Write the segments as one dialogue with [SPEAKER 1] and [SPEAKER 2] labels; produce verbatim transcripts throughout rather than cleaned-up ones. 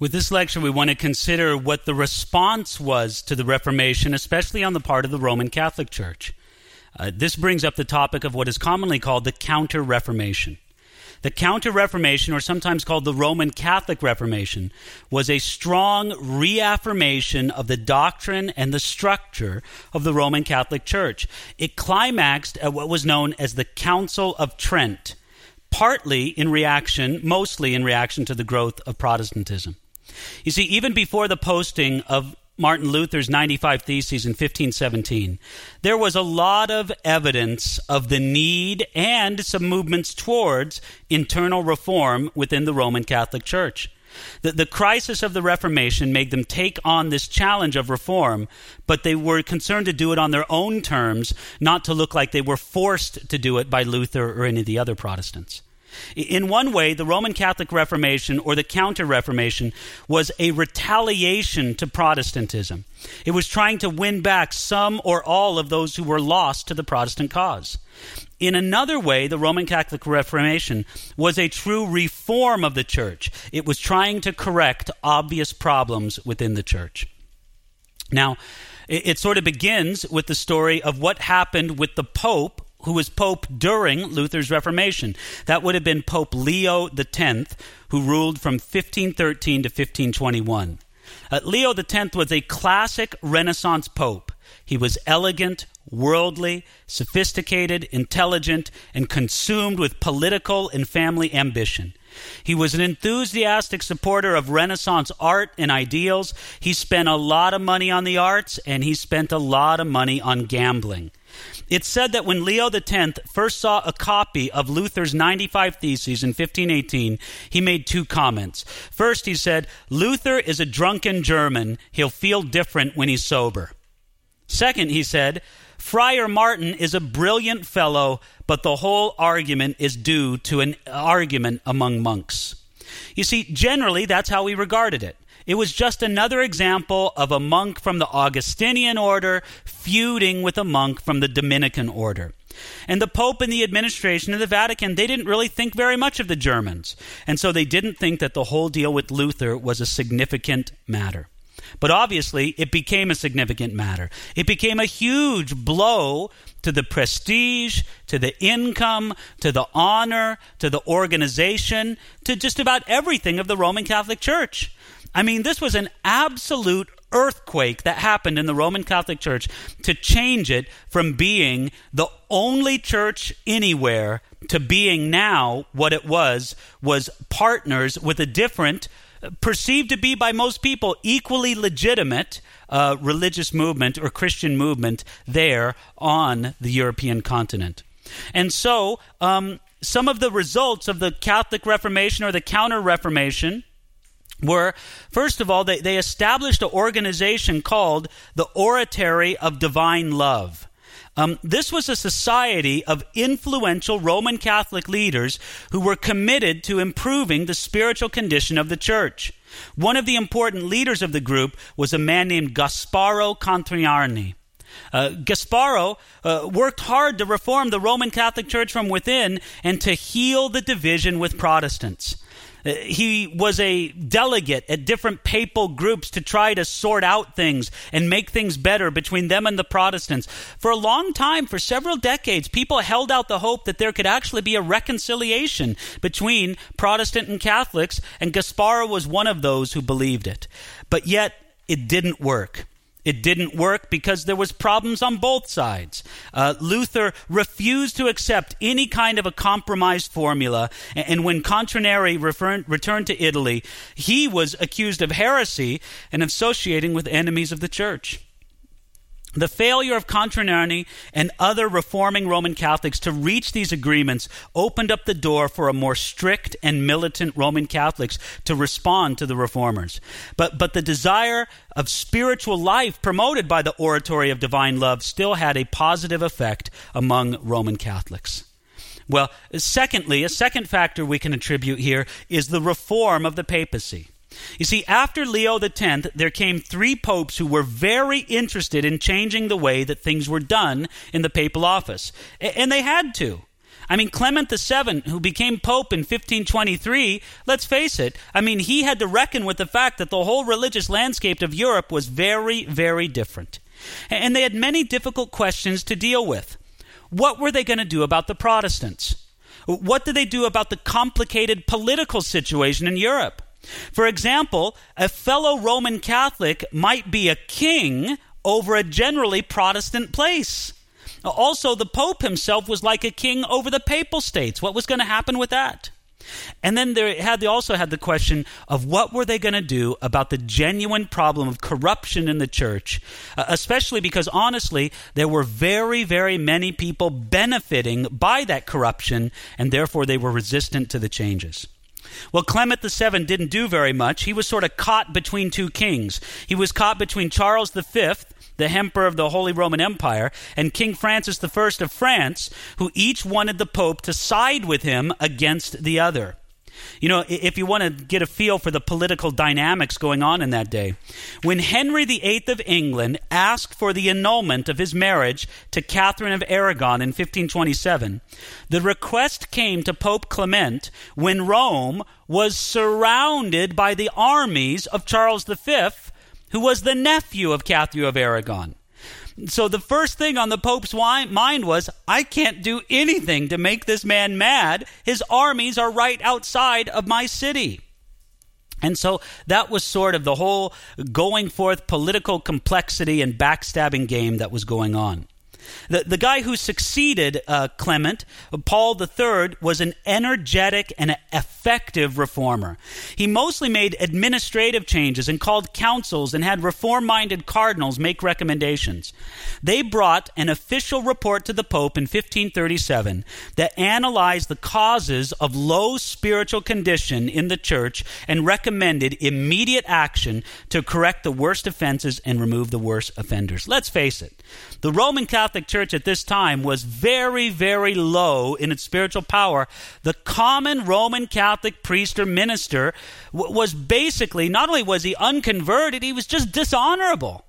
[SPEAKER 1] With this lecture, we want to consider what the response was to the Reformation, especially on the part of the Roman Catholic Church. Uh, this brings up the topic of what is commonly called the Counter-Reformation. The Counter-Reformation, or sometimes called the Roman Catholic Reformation, was a strong reaffirmation of the doctrine and the structure of the Roman Catholic Church. It climaxed at what was known as the Council of Trent, partly in reaction, mostly in reaction to the growth of Protestantism. You see, even before the posting of Martin Luther's ninety-five Theses in fifteen seventeen, there was a lot of evidence of the need and some movements towards internal reform within the Roman Catholic Church. The, the crisis of the Reformation made them take on this challenge of reform, but they were concerned to do it on their own terms, not to look like they were forced to do it by Luther or any of the other Protestants. In one way, the Roman Catholic Reformation, or the Counter-Reformation, was a retaliation to Protestantism. It was trying to win back some or all of those who were lost to the Protestant cause. In another way, the Roman Catholic Reformation was a true reform of the church. It was trying to correct obvious problems within the church. Now, it, it sort of begins with the story of what happened with the Pope, who was Pope during Luther's Reformation. That would have been Pope Leo the tenth, who ruled from fifteen thirteen to fifteen twenty-one. Uh, Leo the tenth was a classic Renaissance Pope. He was elegant, worldly, sophisticated, intelligent, and consumed with political and family ambition. He was an enthusiastic supporter of Renaissance art and ideals. He spent a lot of money on the arts, and he spent a lot of money on gambling. It's said that when Leo the tenth first saw a copy of Luther's ninety-five Theses in fifteen eighteen, he made two comments. First, he said, "Luther is a drunken German. He'll feel different when he's sober." Second, he said, "Friar Martin is a brilliant fellow, but the whole argument is due to an argument among monks." You see, generally, that's how we regarded it. It was just another example of a monk from the Augustinian order feuding with a monk from the Dominican order. And the Pope and the administration of the Vatican, they didn't really think very much of the Germans. And so they didn't think that the whole deal with Luther was a significant matter. But obviously, it became a significant matter. It became a huge blow to the prestige, to the income, to the honor, to the organization, to just about everything of the Roman Catholic Church. I mean, this was an absolute earthquake that happened in the Roman Catholic Church to change it from being the only church anywhere to being now what it was, was partners with a different, perceived to be by most people equally legitimate uh, religious movement or Christian movement there on the European continent. And so um, some of the results of the Catholic Reformation or the Counter-Reformation were, first of all, they, they established an organization called the Oratory of Divine Love. Um, this was a society of influential Roman Catholic leaders who were committed to improving the spiritual condition of the church. One of the important leaders of the group was a man named Gasparo Contarini. Uh, Gasparo uh, worked hard to reform the Roman Catholic Church from within and to heal the division with Protestants. He was a delegate at different papal groups to try to sort out things and make things better between them and the Protestants. For a long time, for several decades, people held out the hope that there could actually be a reconciliation between Protestant and Catholics, and Gasparo was one of those who believed it. But yet, it didn't work. It didn't work because there was problems on both sides. Uh, Luther refused to accept any kind of a compromised formula, and, and when Contarini refer- returned to Italy, he was accused of heresy and associating with enemies of the church. The failure of Contarini and other reforming Roman Catholics to reach these agreements opened up the door for a more strict and militant Roman Catholics to respond to the reformers. But, but the desire of spiritual life promoted by the Oratory of Divine Love still had a positive effect among Roman Catholics. Well, secondly, a second factor we can attribute here is the reform of the papacy. You see, after Leo the tenth, there came three popes who were very interested in changing the way that things were done in the papal office. And they had to. I mean, Clement the Seventh, who became Pope in fifteen twenty-three, let's face it, I mean, he had to reckon with the fact that the whole religious landscape of Europe was very, very different. And they had many difficult questions to deal with. What were they going to do about the Protestants? What did they do about the complicated political situation in Europe? For example, a fellow Roman Catholic might be a king over a generally Protestant place. Also, the Pope himself was like a king over the Papal States. What was going to happen with that? And then they had they also had the question of what were they going to do about the genuine problem of corruption in the church, uh, especially because, honestly, there were very, very many people benefiting by that corruption, and therefore they were resistant to the changes. Well, Clement the Seventh didn't do very much. He was sort of caught between two kings. He was caught between Charles the Fifth, the Emperor of the Holy Roman Empire, and King Francis the First of France, who each wanted the Pope to side with him against the other. You know, if you want to get a feel for the political dynamics going on in that day, when Henry the Eighth of England asked for the annulment of his marriage to Catherine of Aragon in fifteen twenty-seven, the request came to Pope Clement when Rome was surrounded by the armies of Charles the Fifth, who was the nephew of Catherine of Aragon. So the first thing on the Pope's mind was, I can't do anything to make this man mad. His armies are right outside of my city. And so that was sort of the whole going forth political complexity and backstabbing game that was going on. The, the guy who succeeded uh, Clement, Paul the Third, was an energetic and effective reformer. He mostly made administrative changes and called councils and had reform-minded cardinals make recommendations. They brought an official report to the Pope in fifteen thirty-seven that analyzed the causes of low spiritual condition in the church and recommended immediate action to correct the worst offenses and remove the worst offenders. Let's face it, the Roman Catholic Church at this time was very, very low in its spiritual power. The common Roman Catholic priest or minister w- was basically, not only was he unconverted, he was just dishonorable.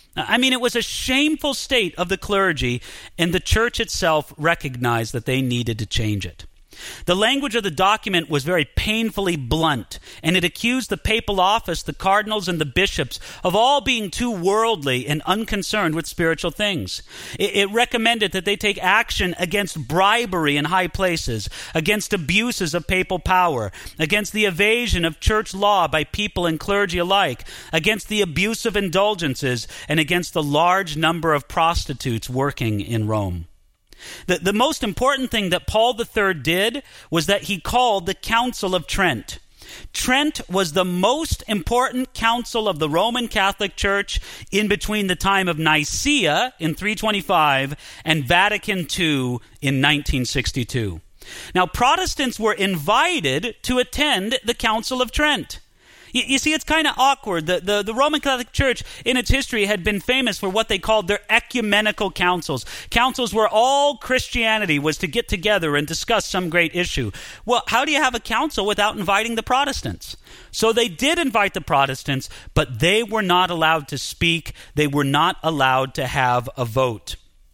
[SPEAKER 1] I mean, it was a shameful state of the clergy, and the church itself recognized that they needed to change it. The language of the document was very painfully blunt, and it accused the papal office, the cardinals, and the bishops of all being too worldly and unconcerned with spiritual things. It, it recommended that they take action against bribery in high places, against abuses of papal power, against the evasion of church law by people and clergy alike, against the abuse of indulgences, and against the large number of prostitutes working in Rome. The, the most important thing that Paul the Third did was that he called the Council of Trent. Trent was the most important council of the Roman Catholic Church in between the time of Nicaea in three twenty-five and Vatican Two in nineteen sixty-two. Now, Protestants were invited to attend the Council of Trent. You, you see, it's kind of awkward. The, the, the Roman Catholic Church in its history had been famous for what they called their ecumenical councils. Councils where all Christianity was to get together and discuss some great issue. Well, how do you have a council without inviting the Protestants? So they did invite the Protestants, but they were not allowed to speak. They were not allowed to have a vote.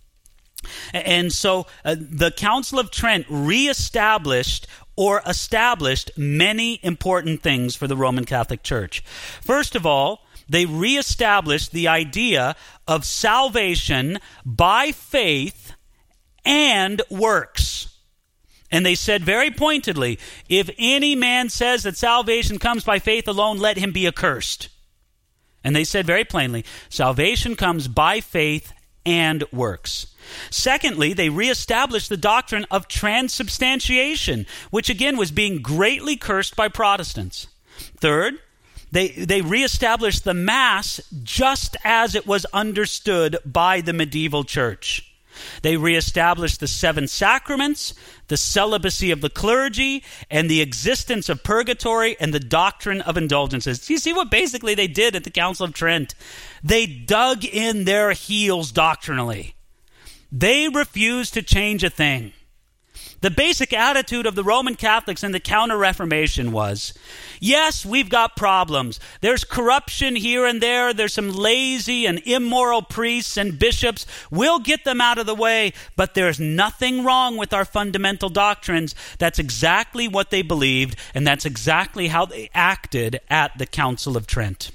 [SPEAKER 1] And so uh, the Council of Trent reestablished or established many important things for the Roman Catholic Church. First of all, they reestablished the idea of salvation by faith and works. And they said very pointedly, if any man says that salvation comes by faith alone, let him be accursed. And they said very plainly, salvation comes by faith and works. Secondly, they reestablished the doctrine of transubstantiation, which again was being greatly cursed by Protestants. Third, they, they reestablished the Mass just as it was understood by the medieval church. They reestablished the seven sacraments, the celibacy of the clergy, and the existence of purgatory and the doctrine of indulgences. Do you see what basically they did at the Council of Trent? They dug in their heels doctrinally. They refused to change a thing. The basic attitude of the Roman Catholics in the Counter-Reformation was, yes, we've got problems. There's corruption here and there. There's some lazy and immoral priests and bishops. We'll get them out of the way, but there's nothing wrong with our fundamental doctrines. That's exactly what they believed, and that's exactly how they acted at the Council of Trent.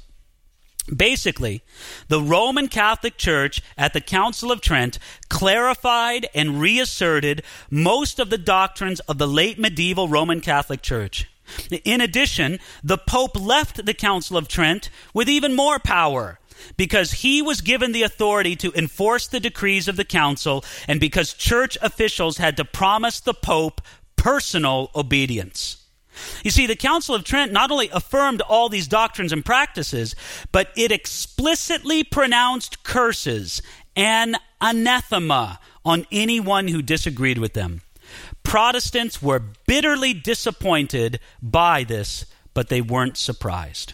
[SPEAKER 1] Basically, the Roman Catholic Church at the Council of Trent clarified and reasserted most of the doctrines of the late medieval Roman Catholic Church. In addition, the Pope left the Council of Trent with even more power, because he was given the authority to enforce the decrees of the council, and because church officials had to promise the Pope personal obedience. You see, the Council of Trent not only affirmed all these doctrines and practices, but it explicitly pronounced curses and anathema on anyone who disagreed with them. Protestants were bitterly disappointed by this, but they weren't surprised.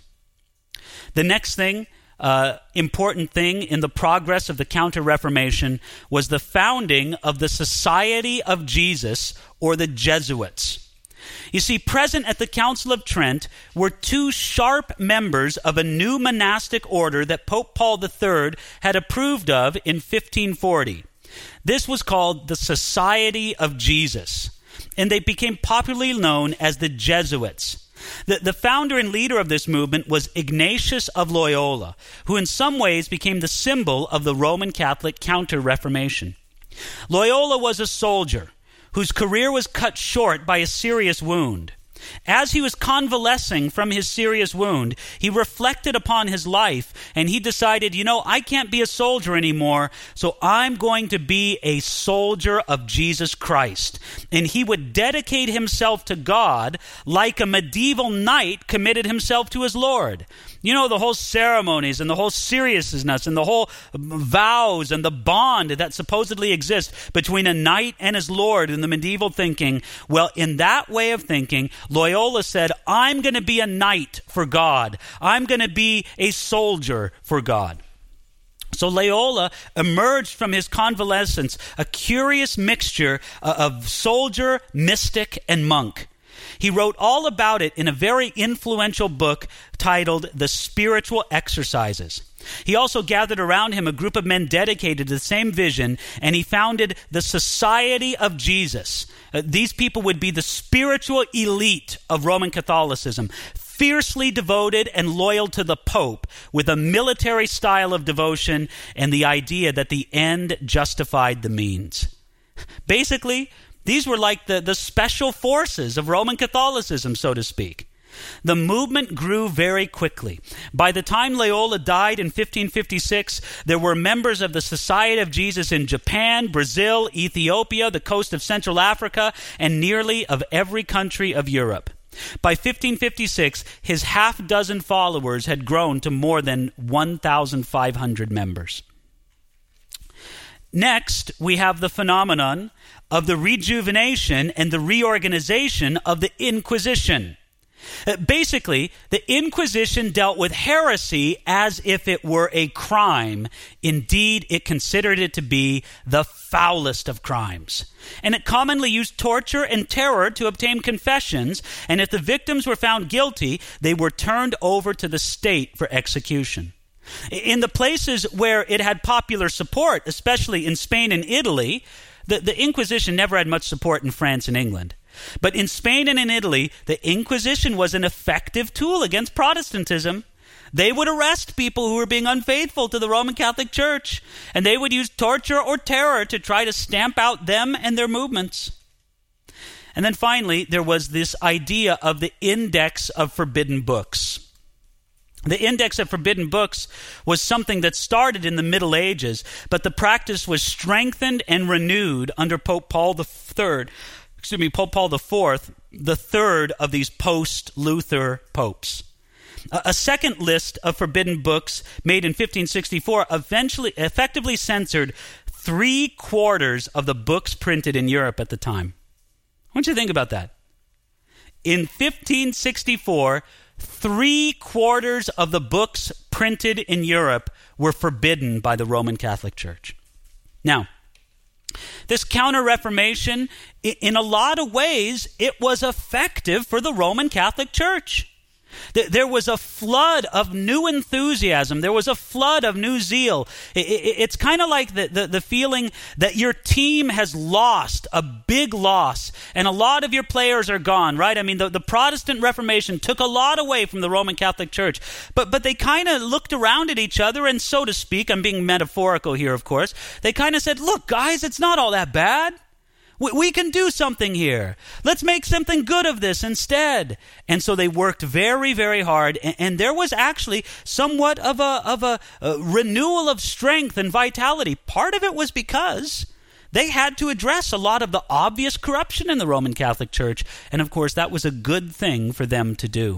[SPEAKER 1] The next thing, uh, important thing in the progress of the Counter-Reformation was the founding of the Society of Jesus, or the Jesuits. You see, present at the Council of Trent were two sharp members of a new monastic order that Pope Paul the Third had approved of in fifteen forty. This was called the Society of Jesus, and they became popularly known as the Jesuits. The, the founder and leader of this movement was Ignatius of Loyola, who in some ways became the symbol of the Roman Catholic Counter-Reformation. Loyola was a soldier whose career was cut short by a serious wound. As he was convalescing from his serious wound, he reflected upon his life, and he decided, you know, I can't be a soldier anymore, so I'm going to be a soldier of Jesus Christ. And he would dedicate himself to God like a medieval knight committed himself to his Lord. You know, the whole ceremonies and the whole seriousness and the whole vows and the bond that supposedly exists between a knight and his Lord in the medieval thinking. Well, in that way of thinking, Loyola said, I'm going to be a knight for God. I'm going to be a soldier for God. So Loyola emerged from his convalescence a curious mixture of soldier, mystic, and monk. He wrote all about it in a very influential book titled The Spiritual Exercises. He also gathered around him a group of men dedicated to the same vision, and he founded the Society of Jesus. Uh, these people would be the spiritual elite of Roman Catholicism, fiercely devoted and loyal to the Pope, with a military style of devotion and the idea that the end justified the means. Basically, these were like the, the special forces of Roman Catholicism, so to speak. The movement grew very quickly. By the time Loyola died in fifteen fifty-six, there were members of the Society of Jesus in Japan, Brazil, Ethiopia, the coast of Central Africa, and nearly of every country of Europe. By fifteen fifty-six, his half dozen followers had grown to more than one thousand five hundred members. Next, we have the phenomenon of the rejuvenation and the reorganization of the Inquisition. Uh, basically, the Inquisition dealt with heresy as if it were a crime. Indeed, it considered it to be the foulest of crimes. And it commonly used torture and terror to obtain confessions, and if the victims were found guilty, they were turned over to the state for execution. In the places where it had popular support, especially in Spain and Italy, the, the Inquisition never had much support in France and England. But in Spain and in Italy, the Inquisition was an effective tool against Protestantism. They would arrest people who were being unfaithful to the Roman Catholic Church, and they would use torture or terror to try to stamp out them and their movements. And then finally, there was this idea of the Index of Forbidden Books. The Index of Forbidden Books was something that started in the Middle Ages, but the practice was strengthened and renewed under Pope Paul the Third. Excuse me, Pope Paul the Fourth, the third of these post-Luther popes. A second list of forbidden books made in fifteen sixty-four eventually effectively censored three quarters of the books printed in Europe at the time. I want you to think about that. In fifteen sixty-four, three quarters of the books printed in Europe were forbidden by the Roman Catholic Church. Now, This Counter-Reformation, in a lot of ways, it was effective for the Roman Catholic Church. There was a flood of new enthusiasm. There was a flood of new zeal. It's kind of like the, the, the feeling that your team has lost, a big loss, and a lot of your players are gone, right? I mean, the, the Protestant Reformation took a lot away from the Roman Catholic Church, but, but they kind of looked around at each other, and so to speak, I'm being metaphorical here, of course, they kind of said, look, guys, it's not all that bad. We, we can do something here. Let's make something good of this instead. And so they worked very, very hard. And, and there was actually somewhat of a of a, a renewal of strength and vitality. Part of it was because they had to address a lot of the obvious corruption in the Roman Catholic Church. And of course, that was a good thing for them to do.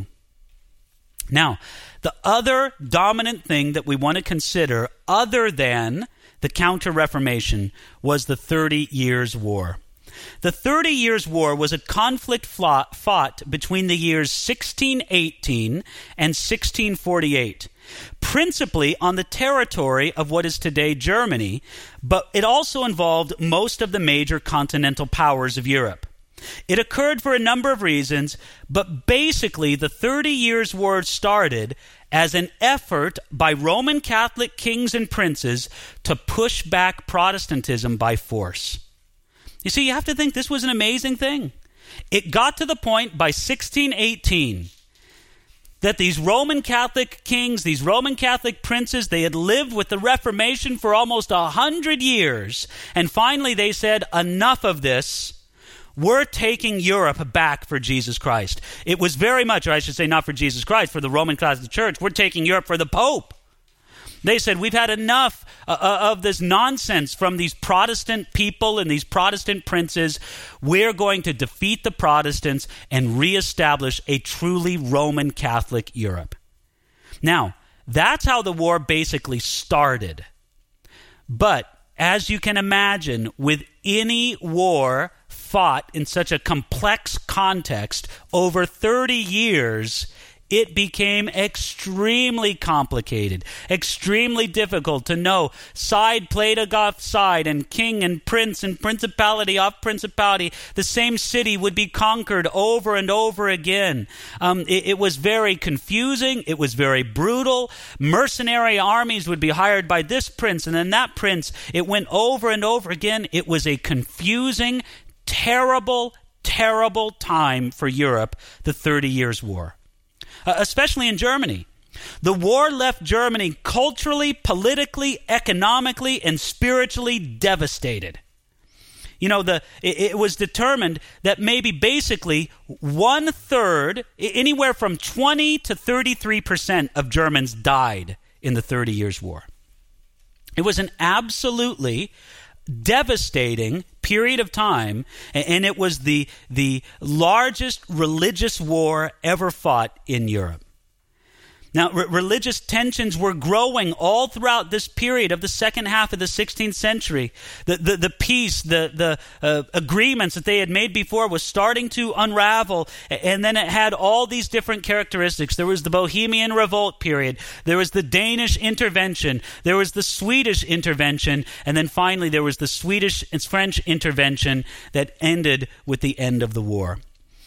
[SPEAKER 1] Now, the other dominant thing that we want to consider, other than the Counter-Reformation, was the Thirty Years' War. The Thirty Years' War was a conflict fought between the years sixteen eighteen and sixteen forty-eight, principally on the territory of what is today Germany, but it also involved most of the major continental powers of Europe. It occurred for a number of reasons, but basically the Thirty Years' War started as an effort by Roman Catholic kings and princes to push back Protestantism by force. You see, you have to think this was an amazing thing. It got to the point by sixteen eighteen that these Roman Catholic kings, these Roman Catholic princes, they had lived with the Reformation for almost a hundred years. And finally they said, enough of this. We're taking Europe back for Jesus Christ. It was very much, or I should say not for Jesus Christ, for the Roman Catholic Church. We're taking Europe for the Pope. They said, we've had enough uh, of this nonsense from these Protestant people and these Protestant princes. We're going to defeat the Protestants and reestablish a truly Roman Catholic Europe. Now, that's how the war basically started. But as you can imagine, with any war fought in such a complex context over thirty years, it became extremely complicated, extremely difficult to know side played off side, and king and prince and principality off principality. The same city would be conquered over and over again. Um, it, it was very confusing. It was very brutal. Mercenary armies would be hired by this prince and then that prince. It went over and over again. It was a confusing, terrible, terrible time for Europe, the Thirty Years' War. Uh, especially in Germany. The war left Germany culturally, politically, economically, and spiritually devastated. You know, the it, it was determined that maybe basically one third, anywhere from twenty to thirty-three percent of Germans died in the Thirty Years' War. It was an absolutely devastating period of time, and it was the the largest religious war ever fought in Europe. Now, re- religious tensions were growing all throughout this period of the second half of the sixteenth century. The the, the peace, the, the uh, agreements that they had made before was starting to unravel, and then it had all these different characteristics. There was the Bohemian Revolt period. There was the Danish intervention. There was the Swedish intervention. And then finally there was the Swedish and French intervention that ended with the end of the war.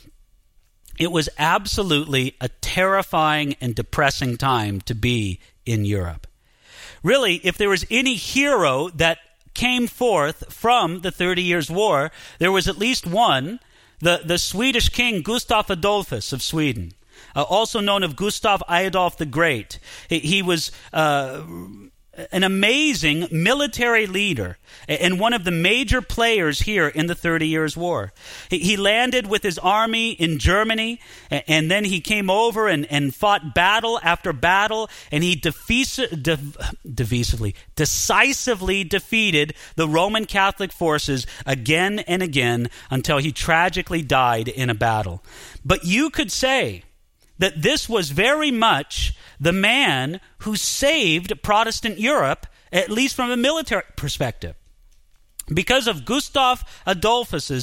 [SPEAKER 1] It was absolutely a terrifying and depressing time to be in Europe. Really, if there was any hero that came forth from the Thirty Years' War, there was at least one, the, the Swedish king Gustav Adolphus of Sweden, uh, also known as Gustav Adolf the Great. He, he was uh, an amazing military leader and one of the major players here in the Thirty Years' War. He, he landed with his army in Germany, and, and then he came over and, and fought battle after battle, and he defeas- de- decisively, decisively defeated the Roman Catholic forces again and again until he tragically died in a battle. But you could say that this was very much the man who saved Protestant Europe, at least from a military perspective. Because of Gustav Adolphus's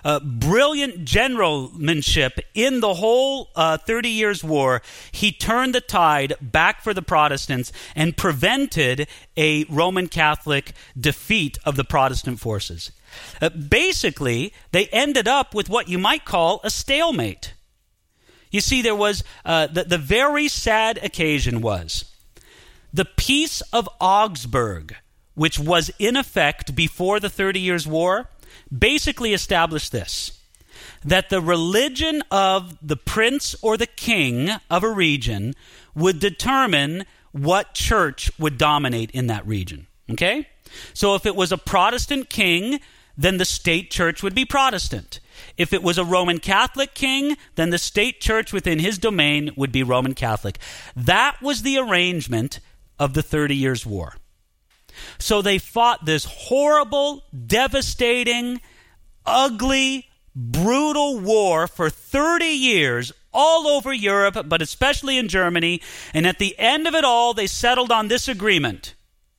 [SPEAKER 1] uh, brilliant generalmanship in the whole uh, Thirty Years' War, he turned the tide back for the Protestants and prevented a Roman Catholic defeat of the Protestant forces. Uh, basically, they ended up with what you might call a stalemate. You see, there was, uh, the, the very sad occasion was the Peace of Augsburg, which was in effect before the Thirty Years' War, basically established this, that the religion of the prince or the king of a region would determine what church would dominate in that region. Okay? So if it was a Protestant king, then the state church would be Protestant. If it was a Roman Catholic king, then the state church within his domain would be Roman Catholic. That was the arrangement of the Thirty Years' War. So they fought this horrible, devastating, ugly, brutal war for thirty years all over Europe, but especially in Germany. And at the end of it all, they settled on this agreement,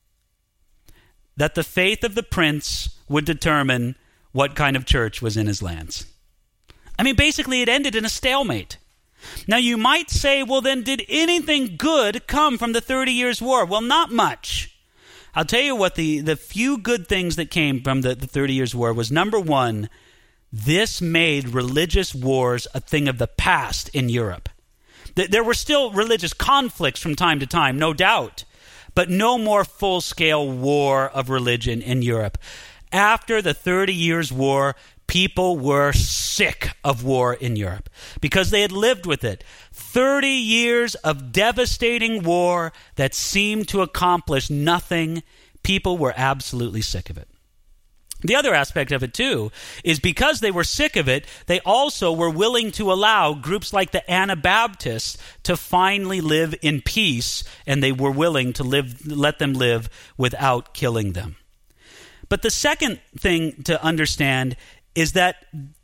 [SPEAKER 1] that the faith of the prince would determine what kind of church was in his lands. I mean, basically it ended in a stalemate. Now you might say, well then, did anything good come from the Thirty Years' War? Well, not much. I'll tell you what, the, the few good things that came from the, the Thirty Years' War was, number one, this made religious wars a thing of the past in Europe. There were still religious conflicts from time to time, no doubt, but no more full-scale war of religion in Europe. After the Thirty Years' War, people were sick of war in Europe because they had lived with it. Thirty years of devastating war that seemed to accomplish nothing. People were absolutely sick of it. The other aspect of it, too, is because they were sick of it, they also were willing to allow groups like the Anabaptists to finally live in peace, and they were willing to live, let them live without killing them. But the second thing to understand is that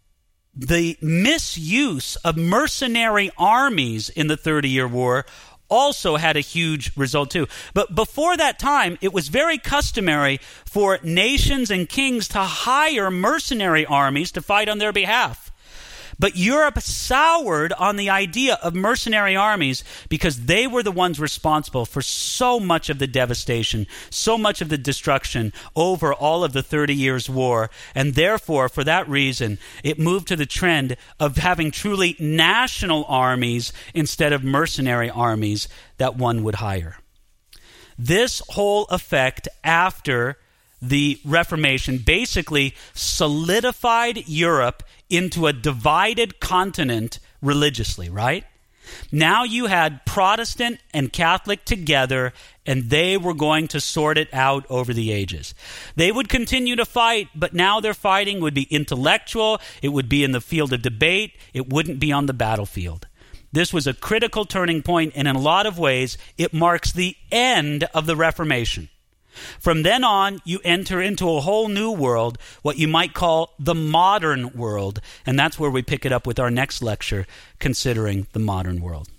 [SPEAKER 1] the misuse of mercenary armies in the Thirty-Year War also had a huge result too. But before that time, it was very customary for nations and kings to hire mercenary armies to fight on their behalf. But Europe soured on the idea of mercenary armies because they were the ones responsible for so much of the devastation, so much of the destruction over all of the Thirty Years' War. And therefore, for that reason, it moved to the trend of having truly national armies instead of mercenary armies that one would hire. This whole effect after the Reformation basically solidified Europe into a divided continent religiously, right? Now you had Protestant and Catholic together, and they were going to sort it out over the ages. They would continue to fight, but now their fighting would be intellectual, it would be in the field of debate, it wouldn't be on the battlefield. This was a critical turning point, and in a lot of ways, it marks the end of the Reformation. From then on, you enter into a whole new world, what you might call the modern world. And that's where we pick it up with our next lecture, considering the modern world.